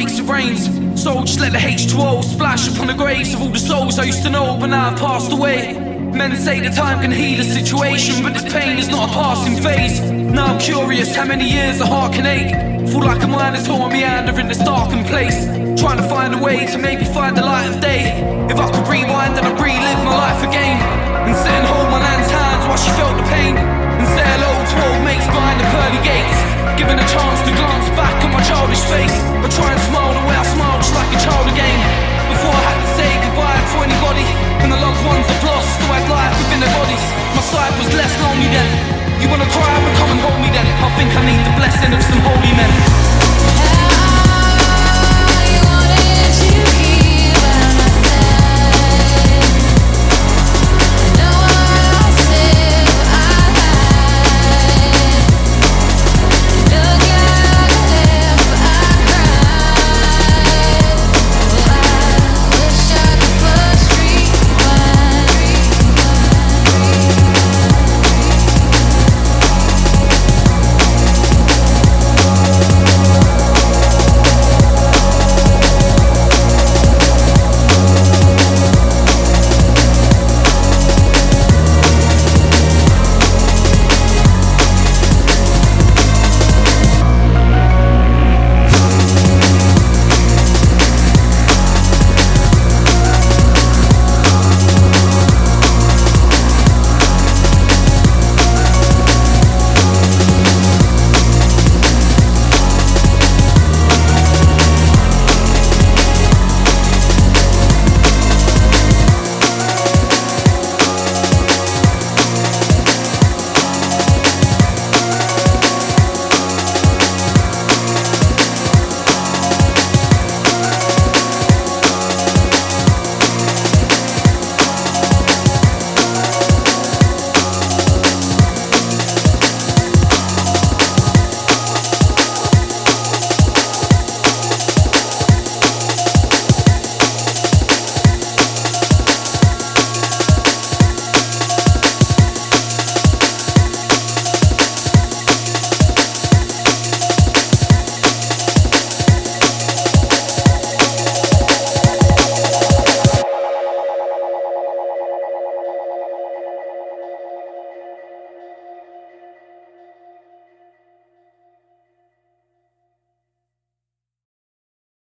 breaks, it rains. So just let the H2O splash upon the graves of all the souls I used to know, but now I've passed away. Men say that time can heal a situation, but this pain is not a passing phase. Now I'm curious how many years a heart can ache. Feel like a mind is torn meander in this darkened place, trying to find a way to maybe find the light of day. If I could rewind, then I'd relive my life again, and sit and hold my nan's hands while she felt the pain, and say hello to old mates behind the pearly gates. Given a chance to glance back at my childish face, I try and smile the way I smile